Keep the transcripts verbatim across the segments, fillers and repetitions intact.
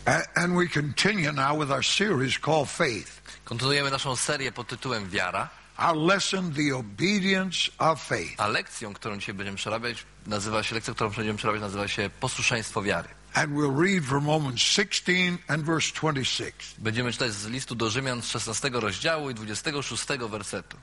And we continue now with our series called Faith. Kontynuujemy naszą serię pod tytułem Wiara. Our lesson, the obedience of faith. A lekcją, którą dzisiaj będziemy przerabiać, nazywa się, lekcja, którą będziemy przerabiać, nazywa się posłuszeństwo wiary. And we'll read from Romans sixteen and verse twenty-six. Będziemy czytać z listu do Rzymian z szesnastego rozdziału i dwudziestego szóstego wersetu.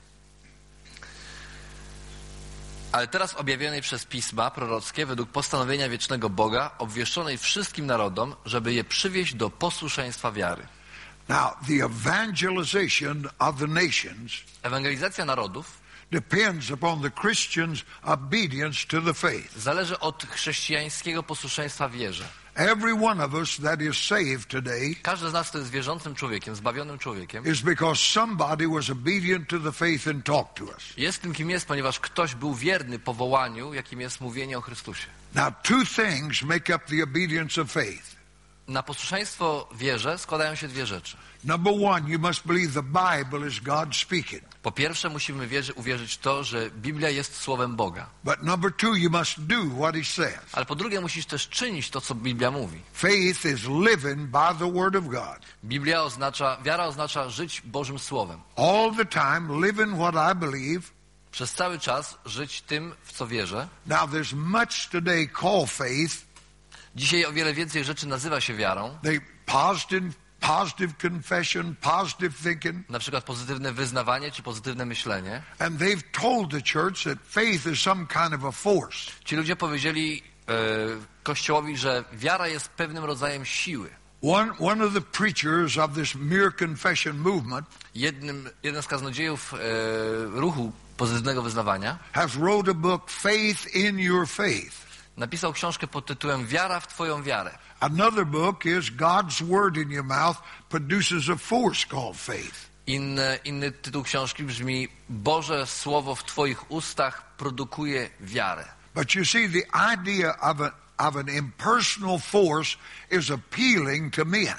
Ale teraz objawionej przez pisma prorockie według postanowienia wiecznego Boga, obwieszczonej wszystkim narodom, żeby je przywieść do posłuszeństwa wiary. Now, the evangelization of the nations Ewangelizacja narodów depends upon the Christians' obedience to the faith. zależy od chrześcijańskiego posłuszeństwa wierze. Every one of us that is saved today Każdy z nas, kto jest wierzącym człowiekiem, zbawionym człowiekiem, is because somebody was obedient to the faith and talked to us. jest tym, kim jest, ponieważ ktoś był wierny powołaniu, jakim jest mówienie o Chrystusie. Now, two things make up the obedience of faith. Na posłuszeństwo wierze składają się dwie rzeczy. Number one, you must believe the Bible is God speaking. Po pierwsze, musimy wierzy, uwierzyć w to, że Biblia jest słowem Boga. But number two, you must do what He says. Ale po drugie, musisz też czynić to, co Biblia mówi. Faith is living by the Word of God. Biblia oznacza, wiara oznacza żyć Bożym Słowem. All the time, living what I believe. Przez cały czas żyć tym, w co wierzę. Now, there's much today called faith. Dzisiaj o wiele więcej rzeczy nazywa się wiarą. They positive, positive confession, positive thinking. Na przykład pozytywne wyznawanie czy pozytywne myślenie. And they've told the church that faith is some kind of a force. Ci ludzie powiedzieli e, Kościołowi, że wiara jest pewnym rodzajem siły. One, one of the preachers of this mere confession movement Jednym, jeden z kaznodziejów e, ruchu pozytywnego wyznawania has wrote a book, Faith in Your Faith. napisał książkę pod tytułem Wiara w Twoją wiarę. Another book is God's Word in Your Mouth produces a force called faith. Inny, inny tytuł książki brzmi Boże Słowo w Twoich ustach produkuje wiarę. But you see, the idea of, a, of an impersonal force is appealing to men.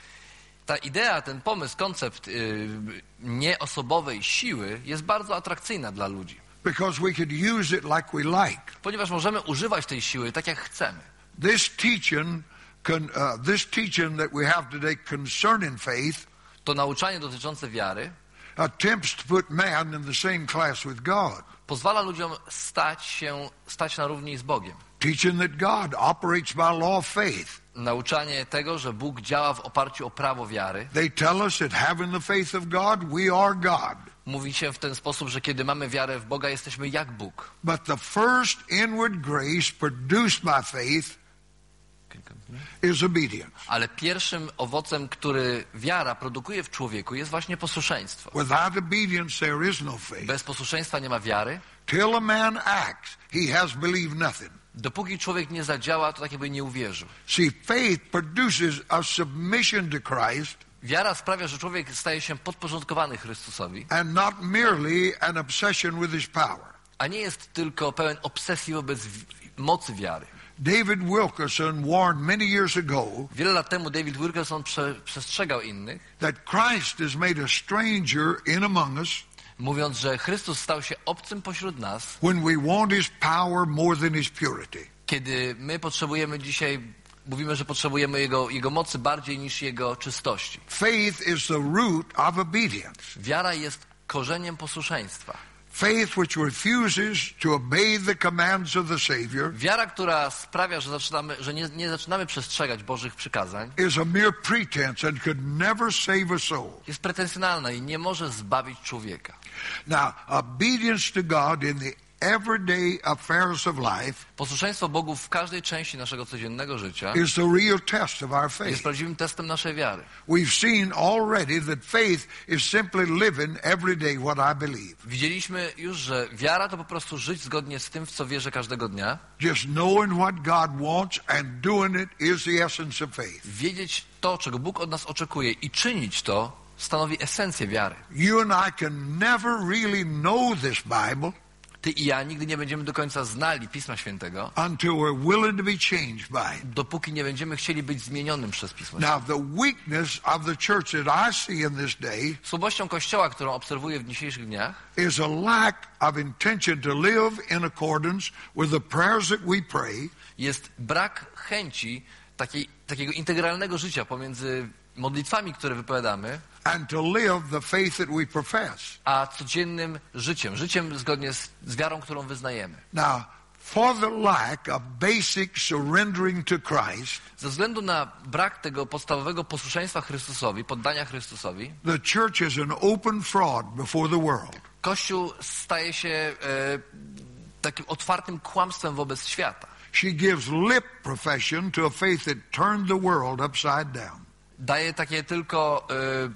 Ta idea, ten pomysł, koncept yy, nieosobowej siły jest bardzo atrakcyjna dla ludzi. Because we could use it like we like. Ponieważ możemy używać tej siły tak, jak chcemy. This teaching, con, uh, this teaching that we have today concerning faith To nauczanie dotyczące wiary attempts to put man in the same class with God. pozwala ludziom stać się, stać na równi z Bogiem. Teaching that God operates by law of faith. Nauczanie tego, że Bóg działa w oparciu o prawo wiary. They tell us that having the faith of God, we are God. Mówi się w ten sposób, że kiedy mamy wiarę w Boga, jesteśmy jak Bóg. But the first inward grace produced by faith is obedience. Ale pierwszym owocem, który wiara produkuje w człowieku, jest właśnie posłuszeństwo. Without obedience there is no faith. Bez posłuszeństwa nie ma wiary. Till a man acts, he has believed nothing. Dopóki człowiek nie zadziała, to tak jakby nie uwierzył. See, faith produces a submission to Christ Wiara sprawia, że człowiek staje się podporządkowany Chrystusowi, and not merely an obsession with his power. a nie jest tylko pełen obsesji wobec w- mocy wiary. David Wilkerson warned many years ago Wiele lat temu David Wilkerson prze, przestrzegał innych, that Christ is made a stranger in among us mówiąc, że Chrystus stał się obcym pośród nas, when we want his power more than his purity. kiedy my potrzebujemy dzisiaj, mówimy, że potrzebujemy Jego, Jego mocy bardziej niż Jego czystości. Faith is the root of obedience. Wiara jest korzeniem posłuszeństwa. Faith which refuses to obey the commands of the Savior Wiara, która sprawia, że, zaczynamy, że nie, nie zaczynamy przestrzegać Bożych przykazań, is a mere pretense and could never save a soul. jest pretensjonalna i nie może zbawić człowieka. Now, obedience to God in the everyday affairs of life Posłuszeństwo Bogu w każdej części naszego codziennego życia is the real test of our jest faith. prawdziwym testem naszej wiary. We've seen already that faith is simply living every day what I believe. Widzieliśmy już, że wiara to po prostu żyć zgodnie z tym, w co wierzę każdego dnia. Just knowing what God wants and doing it is the essence of faith. Wiedzieć to, czego Bóg od nas oczekuje i czynić to stanowi esencję wiary. You and I can never really know this Bible Ty i ja nigdy nie będziemy do końca znali Pisma Świętego, until we're willing to be changed by it. dopóki nie będziemy chcieli być zmienionym przez Pismo Święte. Now, the weakness of the church that I see in this day Słabością Kościoła, którą obserwuję w dzisiejszych dniach, is a lack of intention to live in accordance with the prayers that we pray jest brak chęci takiej, takiego integralnego życia pomiędzy modlitwami, które wypowiadamy, and to live the faith that we profess. a codziennym życiem, życiem zgodnie z, z wiarą, którą wyznajemy. Now, for the lack of basic surrendering to Christ, Ze względu na brak tego podstawowego posłuszeństwa Chrystusowi, poddania Chrystusowi, the church is an open fraud before the world. Kościół staje się e, takim otwartym kłamstwem wobec świata. She gives lip profession to a faith that turned the world upside down. Daje takie tylko e,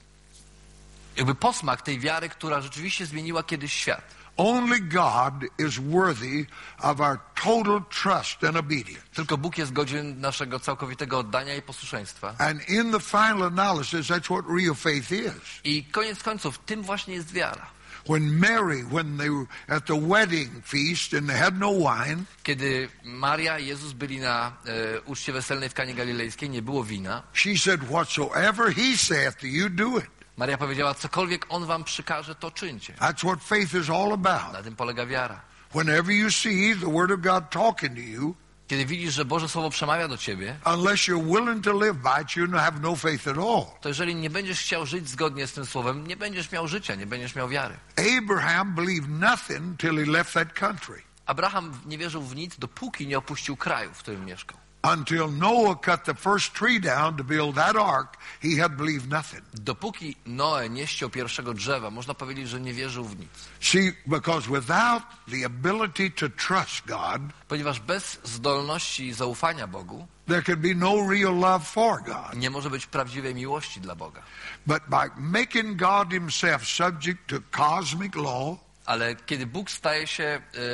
jakby posmak tej wiary, która rzeczywiście zmieniła kiedyś świat. Only God is worthy of our total trust and obedience. Tylko Bóg jest godzien naszego całkowitego oddania i posłuszeństwa. And in the final analysis, that's what real faith is. I koniec końców, tym właśnie jest wiara. When Mary, when they were at the wedding feast and they had no wine, Kiedy Maria i Jezus byli na e, uczcie weselnej w Kanie Galilejskiej, nie było wina. she said, whatsoever he saith to you, do it. Maria powiedziała, cokolwiek On wam przykaże, to czyńcie. That's what faith is all about. Na tym polega wiara. Whenever you see the Word of God talking to you, Kiedy widzisz, że Boże Słowo przemawia do ciebie, unless you're willing to live by it, you have no faith at all. to jeżeli nie będziesz chciał żyć zgodnie z tym Słowem, nie będziesz miał życia, nie będziesz miał wiary. Abraham believed nothing till he left that country. Abraham nie wierzył w nic, dopóki nie opuścił kraju, w którym mieszkał. Until Noah cut the first tree down to build that ark, he had believed nothing. Dopóki Noe nie ściął pierwszego drzewa, można powiedzieć, że nie wierzył w nic. See, because without the ability to trust God, Ponieważ bez zdolności i zaufania Bogu there could be no real love for God. nie może być prawdziwej miłości dla Boga. But by making God himself subject to cosmic law, Ale kiedy Bóg staje się,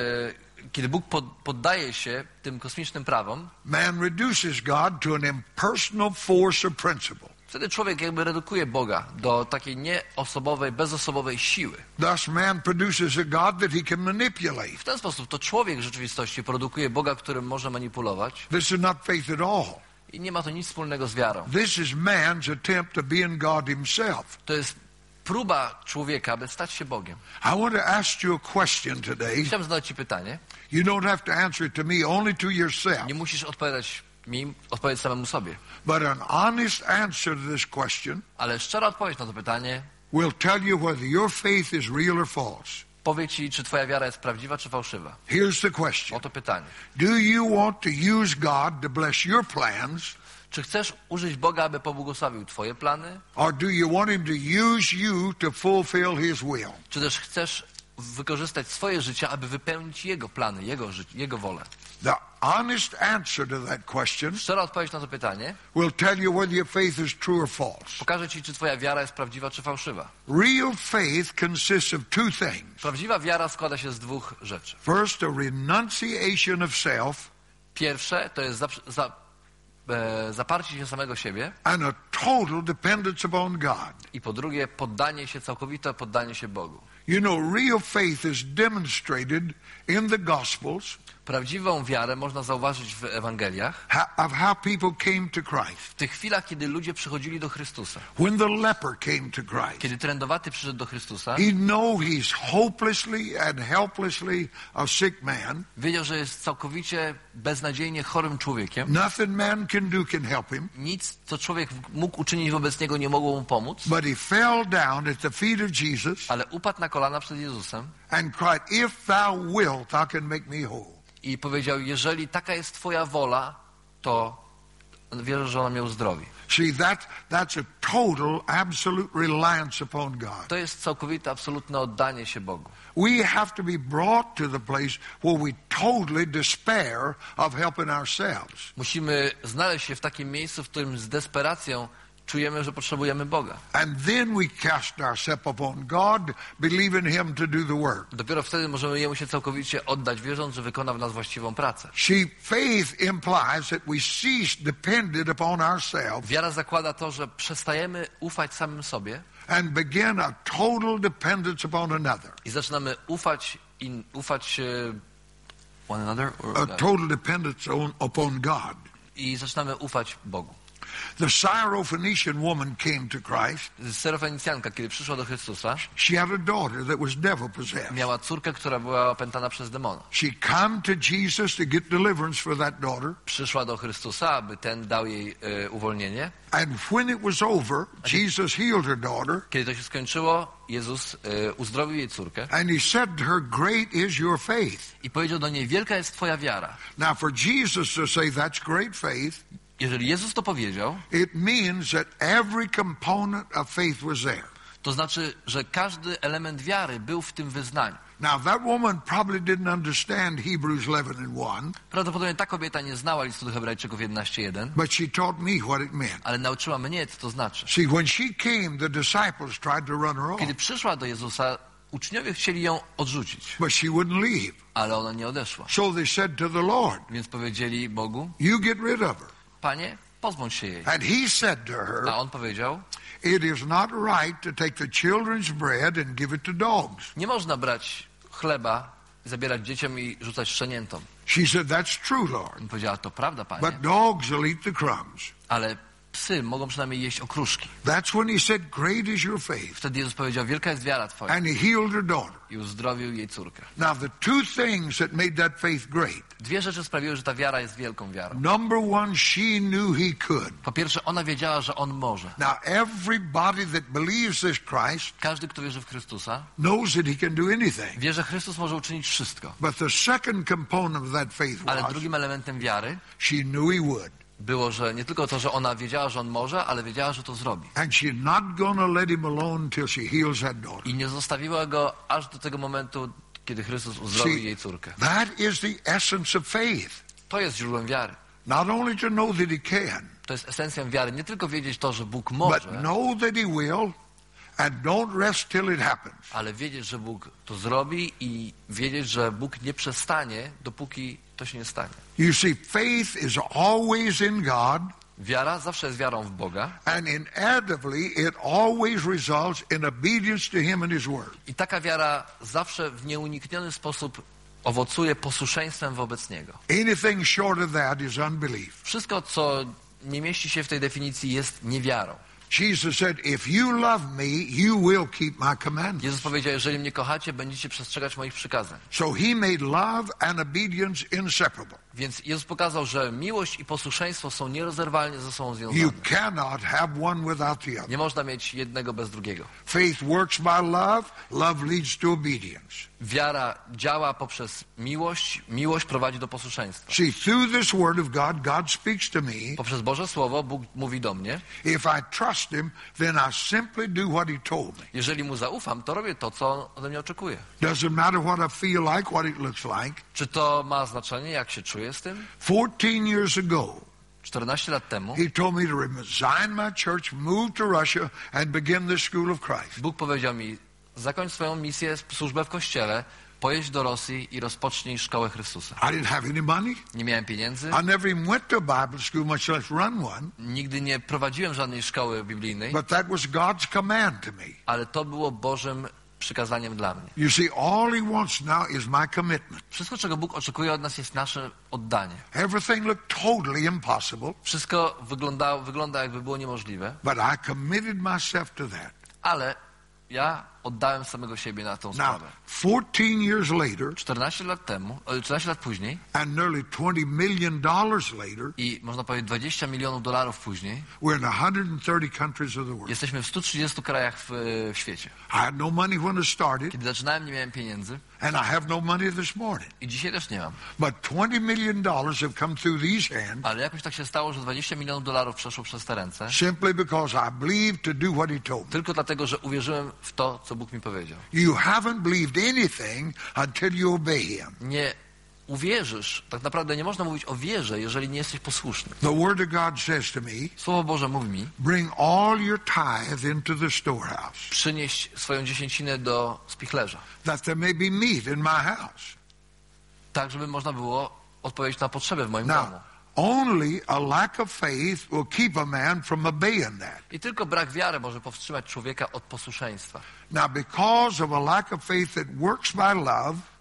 e, kiedy Bóg pod, poddaje się tym kosmicznym prawom, man reduces God to an impersonal force or principle. wtedy człowiek jakby redukuje Boga do takiej nieosobowej, bezosobowej siły. Thus man produces a God that he can manipulate. W ten sposób to człowiek w rzeczywistości produkuje Boga, którym może manipulować This is not faith at all. i nie ma to nic wspólnego z wiarą. This is man's attempt to being God himself. To jest próba człowieka, aby stać się Bogiem. I want to ask you a question today. Chciałem zadać ci pytanie. You don't have to answer it to me, only to yourself. Nie musisz odpowiadać mi, odpowiedz samemu sobie. But an honest answer to this question Ale szczera odpowiedź na to pytanie will tell you whether your faith is real or false. powie ci, czy twoja wiara jest prawdziwa, czy fałszywa. Here's the question. Oto pytanie. Do you want to use God to bless your plans, Czy chcesz użyć Boga, aby pobłogosławił twoje plany? or do you want him to use you to fulfill his will? Czy też chcesz wykorzystać swoje życie, aby wypełnić Jego plany, Jego, ży- Jego wolę? The honest answer to that question Szczera odpowiedź na to pytanie will tell you whether your faith is true or false. pokaże ci, czy twoja wiara jest prawdziwa, czy fałszywa. Real faith consists of two things. Prawdziwa wiara składa się z dwóch rzeczy. First, a renunciation of self, Pierwsze to jest za, za, e, zaparcie się samego siebie and a total dependence upon God. i po drugie poddanie się, całkowite poddanie się Bogu. You know, real faith is demonstrated in the Gospels Prawdziwą wiarę można zauważyć w Ewangeliach, ho- of how people came to Christ. w tych chwilach, kiedy ludzie przychodzili do Chrystusa. When the leper came to Christ, Kiedy trędowaty przyszedł do Chrystusa, he know he's hopelessly and helplessly a sick man. wiedział, że jest całkowicie beznadziejnie chorym człowiekiem. Nothing man can do can help him. Nic, co człowiek mógł uczynić wobec niego, nie mogło mu pomóc, But he fell down at the feet of Jesus ale upadł na kolana przed Jezusem and cried, "If thou wilt, thou can make me whole." i powiedział, jeżeli taka jest twoja wola, to wierzę, że ona mnie uzdrowi. See, that, that's a total, absolute reliance upon God. To jest całkowite, absolutne oddanie się Bogu. We have to be brought to the place where we totally despair of helping ourselves. Musimy znaleźć się w takim miejscu, w którym z desperacją czujemy, że potrzebujemy Boga. And then we cast ourselves upon God, believing him to do the work. Dopiero wtedy możemy Jemu się całkowicie oddać, wierząc, że wykona w nas właściwą pracę. See, faith implies that we cease dependent upon ourselves Wiara zakłada to, że przestajemy ufać samym sobie and begin a total dependence upon another. i zaczynamy ufać, in, ufać e, one another? Or, A total dependence on, upon God. I zaczynamy ufać Bogu. The Syrophoenician woman came to Christ. Syrofenicjanka, kiedy przyszła do Chrystusa, She had a daughter that was devil possessed. miała córkę, która była opętana przez demona. She came to Jesus to get deliverance for that daughter. Przyszła do Chrystusa, aby ten dał jej e, uwolnienie. And when it was over, Jesus healed her daughter. Kiedy to się skończyło, Jezus e, uzdrowił jej córkę And he said to her, great is your faith. i powiedział do niej, wielka jest twoja wiara. Now for Jesus to say that's great faith, Jeżeli Jezus to powiedział, it means that every component of faith was there. to znaczy, że każdy element wiary był w tym wyznaniu. Now that woman probably didn't understand Hebrews eleven and one, Prawdopodobnie ta kobieta nie znała listu do Hebrajczyków jedenaście jeden, but she taught me what it meant. ale nauczyła mnie, co to znaczy. See, when she came, the disciples tried to run her off, Kiedy przyszła do Jezusa, uczniowie chcieli ją odrzucić, but she wouldn't leave. ale ona nie odeszła. So they said to the Lord, Więc powiedzieli Bogu, you get rid of her. Panie, pozbądź się jej. And he said to her, A on powiedział, it is not right to take the children's bread and give it to dogs. nie można brać chleba, zabierać dzieciom i rzucać szczeniętom. She said, that's true, Lord. On powiedziała, to prawda, Panie, But dogs will eat the crumbs. ale psy mogą przynajmniej jeść okruszki. That's when he said, great is your faith. Wtedy Jezus powiedział, wielka jest wiara twoja, And he healed her daughter. i uzdrowił jej córkę. Now, the two things that made that faith great. Dwie rzeczy sprawiły, że ta wiara jest wielką wiarą. Number one, she knew he could. Po pierwsze, ona wiedziała, że on może. Now, everybody that believes this Christ Każdy, kto wierzy w Chrystusa, knows that he can do anything. wie, że Chrystus może uczynić wszystko. But the second component of that faith Ale was drugim elementem wiary she knew he would. było, że nie tylko to, że ona wiedziała, że on może, ale wiedziała, że to zrobi. And she's not going to let him alone until she heals that daughter. I nie zostawiła go aż do tego momentu, kiedy Chrystus uzdrowił jej córkę. That is the essence of faith. To jest źródłem wiary. Not only to know that he can, To jest esencją wiary. Nie tylko wiedzieć to, że Bóg but może, know that he will, and don't rest till it happens. ale wiedzieć, że Bóg to zrobi i wiedzieć, że Bóg nie przestanie, dopóki to się nie stanie. You see, faith is always in God, Wiara zawsze jest wiarą w Boga and inevitably it always results in obedience to him and his word. i taka wiara zawsze w nieunikniony sposób owocuje posłuszeństwem wobec Niego. Anything short of that is unbelief. Wszystko, co nie mieści się w tej definicji, jest niewiarą. Jesus said, if you love me, you will keep my commandments. Jezus powiedział, jeżeli mnie kochacie, będziecie przestrzegać moich przykazań. So he made love and obedience inseparable. Więc Jezus pokazał, że miłość i posłuszeństwo są nierozerwalnie ze sobą You związane. cannot have one without the other. Nie można mieć jednego bez drugiego. Faith works by love, love leads to obedience. Wiara działa poprzez miłość, miłość prowadzi do posłuszeństwa. See, through this word of God, God speaks to me. Poprzez Boże Słowo Bóg mówi do mnie. If I trust him, then I simply do what he told me. Jeżeli Mu zaufam, to robię to, co On ode mnie oczekuje. Doesn't matter what I feel like, what it looks like. Czy to ma znaczenie, jak się czuję z tym? Fourteen years ago, czternaście lat temu he told me to resign my church, move to Russia, and begin the school of Christ. Bóg powiedział mi, zakończ swoją misję, służbę w Kościele, pojedź do Rosji i rozpocznij szkołę Chrystusa. I didn't have any money. Nie miałem pieniędzy, I never even went to a Bible school, much less run one. nigdy nie prowadziłem żadnej szkoły biblijnej, But that was God's command to me. ale to było Bożym przykazaniem dla mnie. You see, all he wants now is my commitment. Wszystko, czego Bóg oczekuje od nas, jest nasze oddanie. Everything looked totally impossible, Wszystko wygląda, wygląda jakby było niemożliwe, but I committed myself to that. ale ja oddałem samego siebie na tą Now, sprawę. fourteen years later, czternaście lat temu, e, czternaście lat później and nearly twenty million dollars later, i można powiedzieć dwadzieścia milionów dolarów później, we're in one hundred thirty countries of the world. jesteśmy w stu trzydziestu krajach w, w świecie. I had no money when I started, Kiedy zaczynałem, nie miałem pieniędzy and I have no money this morning. i dzisiaj też nie mam. But twenty million dollars have come through these hands Ale jakoś tak się stało, że dwadzieścia milionów dolarów przeszło przez te ręce, simply because I believed to do what he told me. tylko dlatego, że uwierzyłem w to, co Bóg mi powiedział. You haven't believed anything until you obey him. Nie uwierzysz, tak naprawdę nie można mówić o wierze, jeżeli nie jesteś posłuszny. The word of God says to me, Słowo Boże mówi mi, bring all your tithe into the storehouse, przynieś swoją dziesięcinę do spichlerza, that there may be meat in my house. tak żeby można było odpowiedzieć na potrzeby w moim domu. Now, only a lack of faith will keep a man from obeying that. I tylko brak wiary może powstrzymać człowieka od posłuszeństwa. Now, because of a lack of faith that works by love,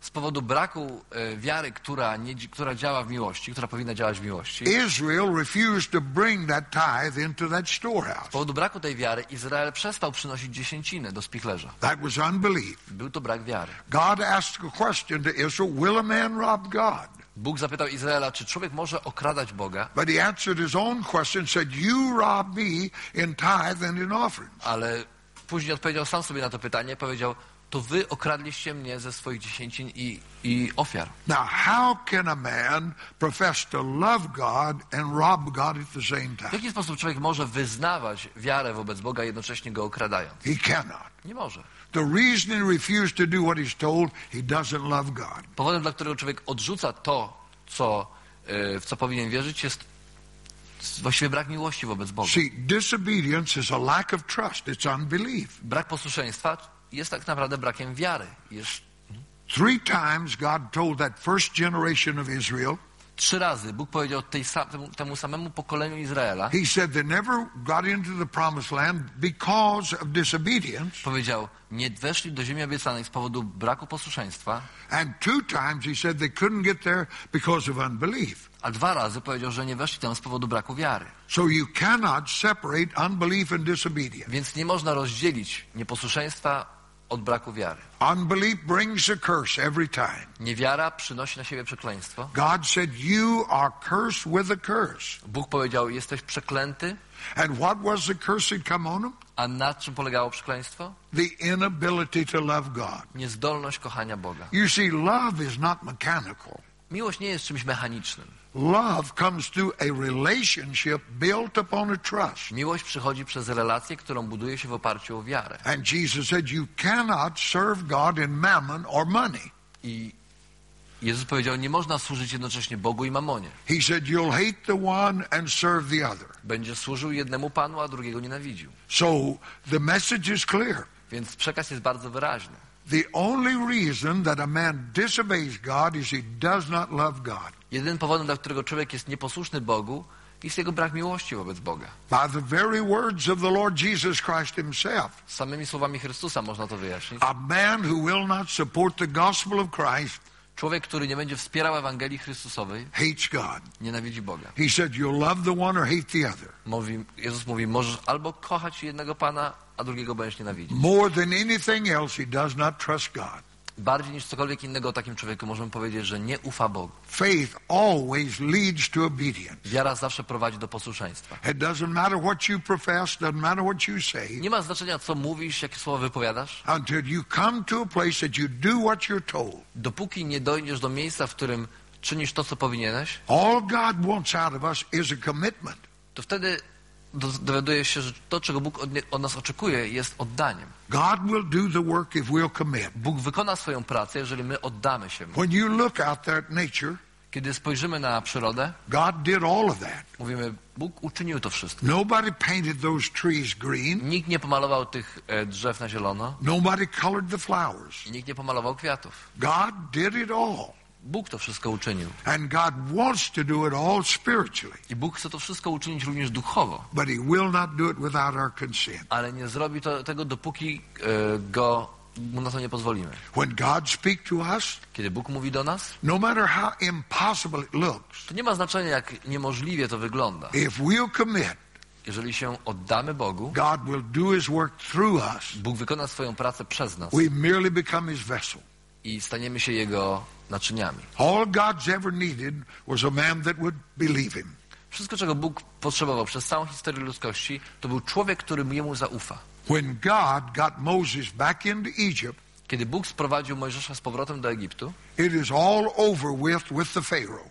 Z powodu braku e, wiary, która, nie, która działa w miłości, która powinna działać w miłości, Israel refused to bring that tithe into that z storehouse. powodu braku tej wiary Izrael przestał przynosić dziesięcinę do spichlerza. That was unbelief. Był to brak wiary. God asked a question to Israel, will a man rob God? Bóg zapytał Izraela, czy człowiek może okradać Boga, But he answered his own question, said, you rob me in tithe and in offerings. ale później odpowiedział sam sobie na to pytanie, powiedział, to wy okradliście mnie ze swoich dziesięcin i, i ofiar. Now, how can a man profess to love God and rob God at the same W time? jaki sposób człowiek może wyznawać wiarę wobec Boga, jednocześnie go okradając? He cannot. Nie może. The reason he refused to do what he's told, he doesn't love God. Powodem, dla którego człowiek odrzuca to, co, y, w co powinien wierzyć, jest właściwie brak miłości wobec Boga. See, disobedience is a lack of trust. It's unbelief. Brak posłuszeństwa jest tak naprawdę brakiem wiary. Jest Three times God told that first generation of Israel, trzy razy Bóg powiedział tej, temu, temu samemu pokoleniu Izraela, he said they never got into the promised land because of disobedience. powiedział, nie weszli do ziemi obiecanej z powodu braku posłuszeństwa, And two times he said they couldn't get there because of unbelief. a dwa razy powiedział, że nie weszli tam z powodu braku wiary. So you cannot separate unbelief and disobedience. Więc nie można rozdzielić nieposłuszeństwa od braku wiary. Unbelief brings a curse every time. Niewiara przynosi na siebie przekleństwo. God said, you are cursed with a curse. Bóg powiedział, jesteś przeklęty, And what was the curse that come on him? a na czym polegało przekleństwo? The inability to love God. Niezdolność kochania Boga. You see, love is not mechanical. Miłość nie jest czymś mechanicznym. Love comes through a relationship built upon a trust. Miłość przychodzi przez relację, którą buduje się w oparciu o wiarę. And Jesus said, you cannot serve God in mammon or money. I Jezus powiedział, nie można służyć jednocześnie Bogu i mamonie. He said, you'll hate the one and serve the other. Będziesz służył jednemu Panu, a drugiego nienawidził. So the message is clear. Więc przekaz jest bardzo wyraźny. The only reason that a man disobeys God is he does not love God. Jedynym powodem, dla którego człowiek jest nieposłuszny Bogu, jest jego brak miłości wobec Boga. By the very words of the Lord Jesus Christ himself. Samymi słowami Chrystusa można to wyjaśnić. A man who will not support the gospel of Christ Człowiek, który nie będzie wspierał Ewangelii Chrystusowej, hates God. nienawidzi Boga. He said, you'll love the one or hate the other. Mówi, Jezus mówi, możesz albo kochać jednego Pana, a drugiego będziesz nienawidzić. More than anything else, he does not trust God. Bardziej niż cokolwiek innego o takim człowieku możemy powiedzieć, że nie ufa Bogu. Faith always leads to obedience. Wiara zawsze prowadzi do posłuszeństwa. It doesn't matter what you profess, doesn't matter what you say, Nie ma znaczenia, co mówisz, jakie słowa wypowiadasz, until you come to a place that you do what you're told. dopóki nie dojdziesz do miejsca, w którym czynisz to, co powinieneś, All God wants out of us is a commitment. to wtedy do, dowiadujesz się, że to, czego Bóg od, nie, od nas oczekuje, jest oddaniem. God will do the work if we'll commit. Bóg wykona swoją pracę, jeżeli my oddamy się Mu. When you look out there at nature, Kiedy spojrzymy na przyrodę, God did all of that. mówimy, Bóg uczynił to wszystko. Nobody painted those trees green. Nikt nie pomalował tych e, drzew na zielono, Nobody colored the flowers. i nikt nie pomalował kwiatów. God did it all. Bóg to wszystko uczynił. And God wants to do it all spiritually. I Bóg chce to wszystko uczynić również duchowo, But he will not do it without our consent. ale nie zrobi to, tego, dopóki e, go, mu na to nie pozwolimy. When God speaks to us, Kiedy Bóg mówi do nas, no matter how impossible it looks, to nie ma znaczenia, jak niemożliwie to wygląda. if we'll commit, Jeżeli się oddamy Bogu, God will do his work through us. Bóg wykona swoją pracę przez nas We merely become his vessel. i staniemy się Jego naczyniami. All God's ever needed was a man that would believe him. Wszystko, czego Bóg potrzebował przez całą historię ludzkości, to był człowiek, który Jemu zaufa. When God got Moses back into Egypt, Kiedy Bóg sprowadził Mojżesza z powrotem do Egiptu, it is all over with with the Pharaoh.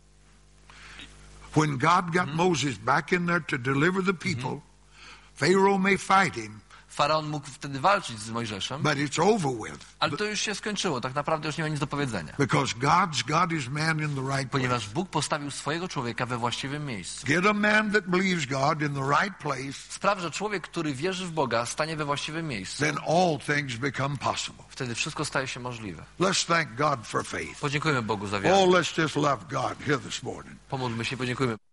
When God got Moses back in there to deliver the people, Pharaoh may fight him, Faraon mógł wtedy walczyć z Mojżeszem, but it's over with. ale to już się skończyło. Tak naprawdę już nie ma nic do powiedzenia. Because God's got his man in the right place. Ponieważ Bóg postawił swojego człowieka we właściwym miejscu. Get a man that believes God in the right place, Spraw, że człowiek, który wierzy w Boga, stanie we właściwym miejscu. then all things become possible. Wtedy wszystko staje się możliwe. Let's thank God for faith. Podziękujemy Bogu za Oh, wiarę. let's just love God here this morning. Pomódlmy się, podziękujemy.